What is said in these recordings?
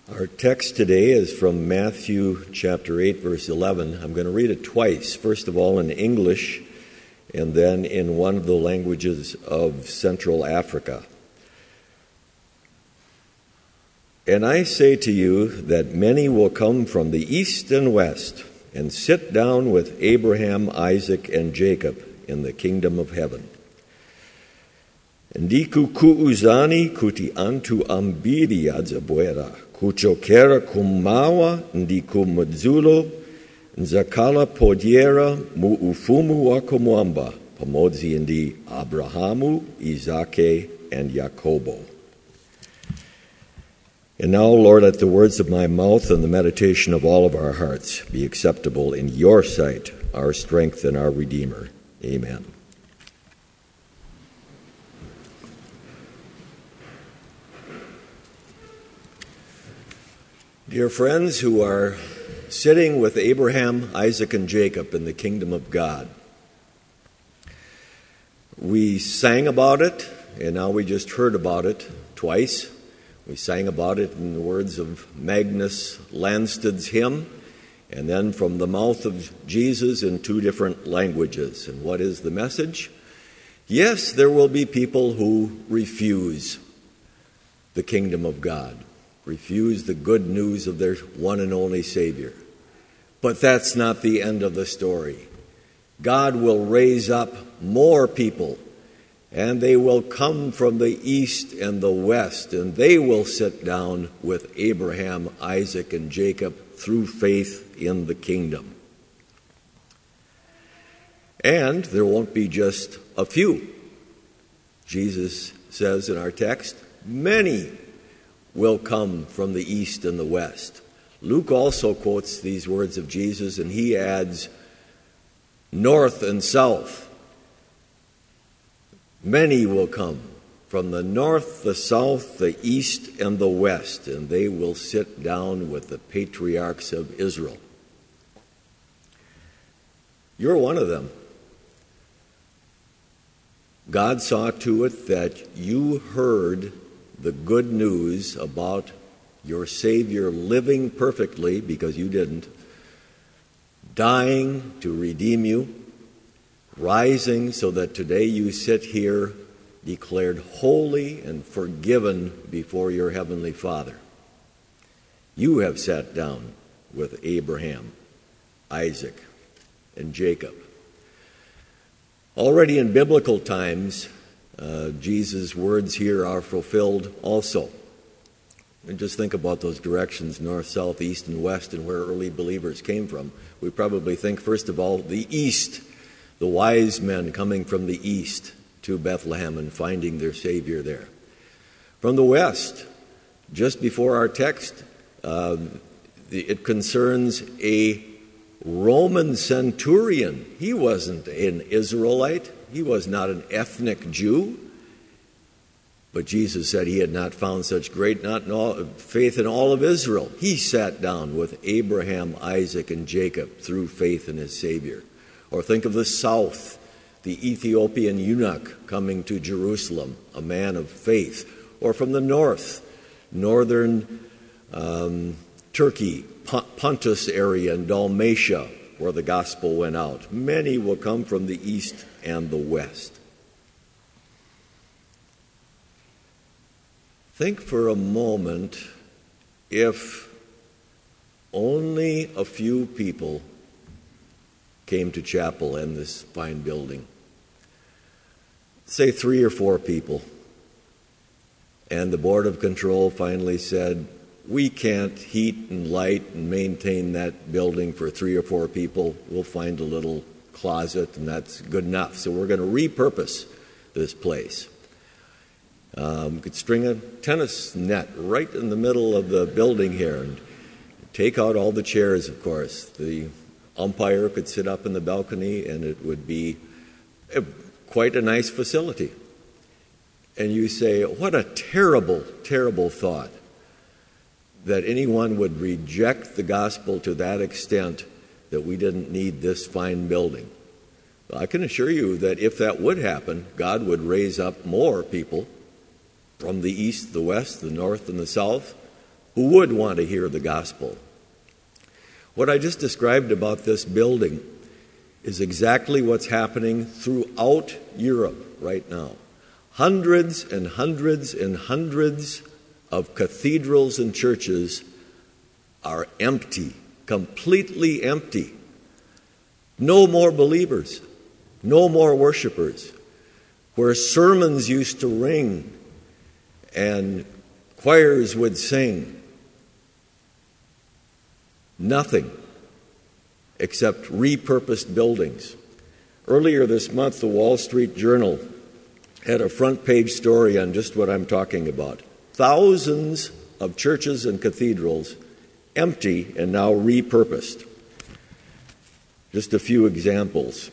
Our text today is from Matthew chapter 8, verse 11. I'm going to read it twice, first of all in English and then in one of the languages of Central Africa. And I say to you that many will come from the east and west and sit down with Abraham, Isaac, and Jacob in the kingdom of heaven. Ndiku kuuzani kuti antu ambiri adzabwera kuchokera kumawa ndi kumadzulo nzakhala podyera mu ufumu wa kumwamba pamodzi ndi Abrahamu, Isake, and Yakobo. And now, Lord, let the words of my mouth and the meditation of all of our hearts be acceptable in your sight, our strength and our Redeemer. Amen. Dear friends who are sitting with Abraham, Isaac, and Jacob in the kingdom of God, we sang about it, and now we just heard about it twice. We sang about it in the words of Magnus Landsted's hymn, and then from the mouth of Jesus in two different languages. And what is the message? Yes, there will be people who refuse the kingdom of God, refuse the good news of their one and only Savior. But that's not the end of the story. God will raise up more people, and they will come from the east and the west, and they will sit down with Abraham, Isaac, and Jacob through faith in the kingdom. And there won't be just a few. Jesus says in our text, many will come from the east and the west. Luke also quotes these words of Jesus, and he adds, north and south. Many will come from the north, the south, the east, and the west, and they will sit down with the patriarchs of Israel. You're one of them. God saw to it that you heard the good news about your Savior living perfectly, because you didn't, dying to redeem you, rising so that today you sit here declared holy and forgiven before your heavenly Father. You have sat down with Abraham, Isaac, and Jacob. Already in biblical times, Jesus' words here are fulfilled also. And just think about those directions, north, south, east, and west, and where early believers came from. We probably think, first of all, the east, the wise men coming from the east to Bethlehem and finding their Savior there. From the west, just before our text, it concerns a Roman centurion. He wasn't an Israelite. He was not an ethnic Jew. But Jesus said he had not found such great faith in all of Israel. He sat down with Abraham, Isaac, and Jacob through faith in his Savior. Or think of the south, the Ethiopian eunuch coming to Jerusalem, a man of faith. Or from the north, northern Turkey, Pontus area, and Dalmatia, where the gospel went out. Many will come from the east and the west. Think for a moment if only a few people came to chapel in this fine building. Say 3 or 4 people. And the Board of Control finally said, we can't heat and light and maintain that building for 3 or 4 people. We'll find a little closet, and that's good enough. So we're going to repurpose this place. We could string a tennis net right in the middle of the building here and take out all the chairs, of course. The umpire could sit up in the balcony, and it would be quite a nice facility. And you say, what a terrible, terrible thought that anyone would reject the gospel to that extent that we didn't need this fine building. Well, I can assure you that if that would happen, God would raise up more people from the east, the west, the north, and the south who would want to hear the gospel. What I just described about this building is exactly what's happening throughout Europe right now. Hundreds and hundreds and hundreds of cathedrals and churches are empty, completely empty. No more believers, no more worshipers. Where sermons used to ring and choirs would sing, nothing except repurposed buildings. Earlier this month, the Wall Street Journal had a front page story on just what I'm talking about. Thousands of churches and cathedrals empty and now repurposed. Just a few examples.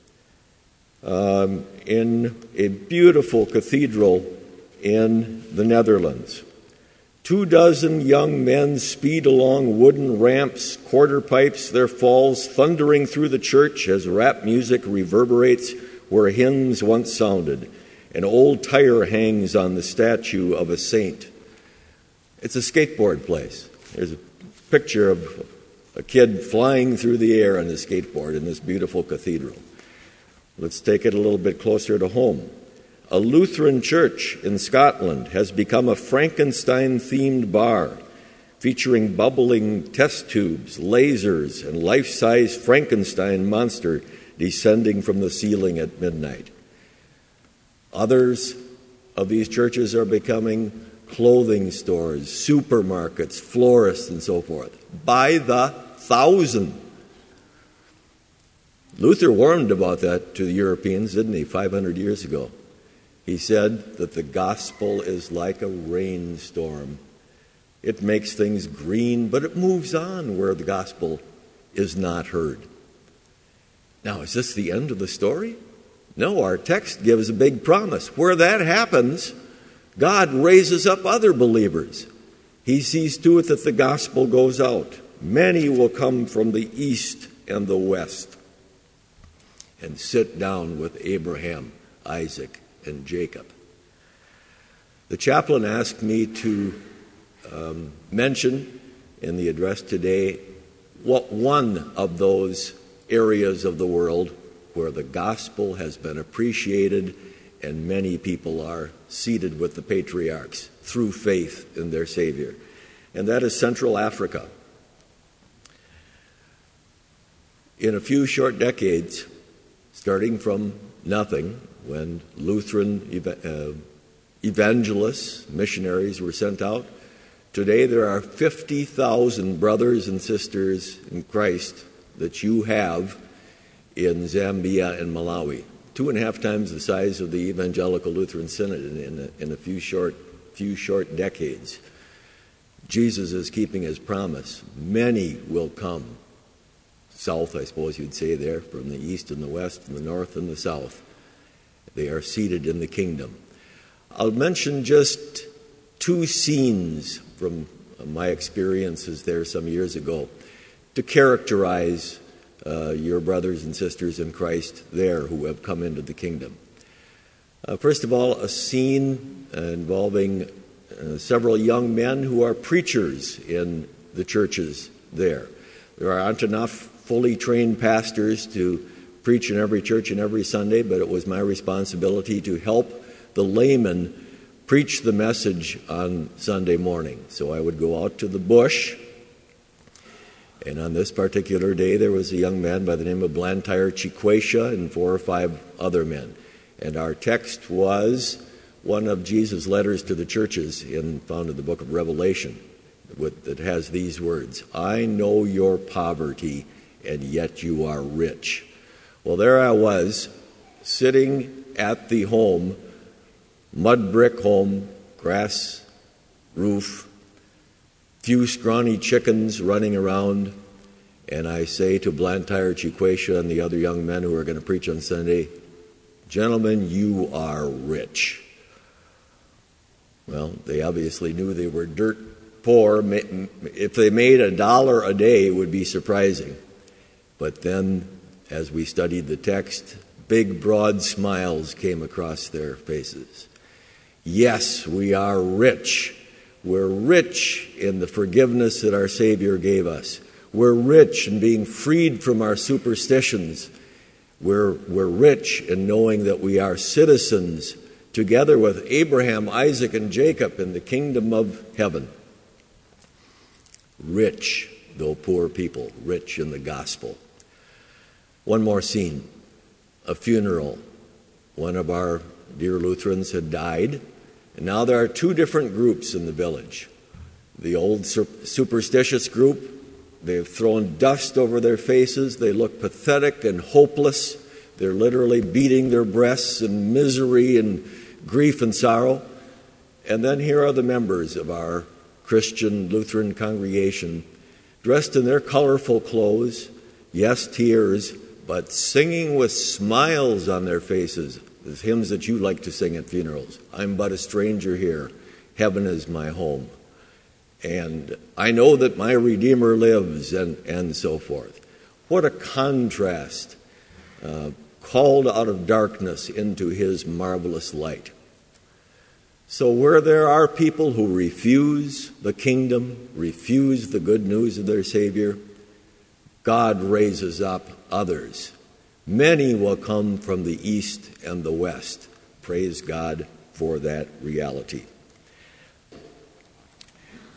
In a beautiful cathedral in the Netherlands, 24 young men speed along wooden ramps, quarter pipes their falls, thundering through the church as rap music reverberates where hymns once sounded. An old tire hangs on the statue of a saint. It's a skateboard place. There's a picture of a kid flying through the air on a skateboard in this beautiful cathedral. Let's take it a little bit closer to home. A Lutheran church in Scotland has become a Frankenstein-themed bar featuring bubbling test tubes, lasers, and life-size Frankenstein monster descending from the ceiling at midnight. Others of these churches are becoming clothing stores, supermarkets, florists, and so forth, by the thousand. Luther warned about that to the Europeans, didn't he, 500 years ago? He said that the gospel is like a rainstorm. It makes things green, but it moves on where the gospel is not heard. Now, is this the end of the story? No, our text gives a big promise. Where that happens, God raises up other believers. He sees to it that the gospel goes out. Many will come from the east and the west and sit down with Abraham, Isaac, and Jacob. The chaplain asked me to mention in the address today what one of those areas of the world where the gospel has been appreciated and many people are seated with the patriarchs through faith in their Savior, and that is Central Africa. In a few short decades, starting from nothing, when Lutheran evangelists, missionaries were sent out, today there are 50,000 brothers and sisters in Christ that you have in Zambia and Malawi, 2.5 times the size of the Evangelical Lutheran Synod in a few short decades. Jesus is keeping his promise. Many will come. South, I suppose you'd say there, from the east and the west, and the north and the south. They are seated in the kingdom. I'll mention just 2 scenes from my experiences there some years ago to characterize your brothers and sisters in Christ there who have come into the kingdom. First of all, a scene involving several young men who are preachers in the churches there. There aren't enough fully trained pastors to preach in every church and every Sunday, but it was my responsibility to help the laymen preach the message on Sunday morning. So I would go out to the bush, and on this particular day there was a young man by the name of Blantyre Chikwesha and 4 or 5 other men. And our text was one of Jesus' letters to the churches found in the book of Revelation that has these words, "I know your poverty, and yet you are rich." Well, there I was, sitting at the home, mud brick home, grass roof, few scrawny chickens running around, and I say to Blantyre Chikwesha and the other young men who are going to preach on Sunday, "Gentlemen, you are rich." Well, they obviously knew they were dirt poor. If they made $1 a day, it would be surprising. But then, as we studied the text, big, broad smiles came across their faces. Yes, we are rich. We're rich in the forgiveness that our Savior gave us. We're rich in being freed from our superstitions. We're rich in knowing that we are citizens together with Abraham, Isaac, and Jacob in the kingdom of heaven. Rich, though poor people, rich in the gospel. One more scene, a funeral. One of our dear Lutherans had died, and now there are two different groups in the village. The old superstitious group, they've thrown dust over their faces. They look pathetic and hopeless. They're literally beating their breasts in misery and grief and sorrow. And then here are the members of our Christian Lutheran congregation, dressed in their colorful clothes, yes, tears, but singing with smiles on their faces, the hymns that you like to sing at funerals. I'm but a stranger here. Heaven is my home. And I know that my Redeemer lives, and so forth. What a contrast, called out of darkness into his marvelous light. So where there are people who refuse the kingdom, refuse the good news of their Savior, God raises up others. Many will come from the east and the west. Praise God for that reality.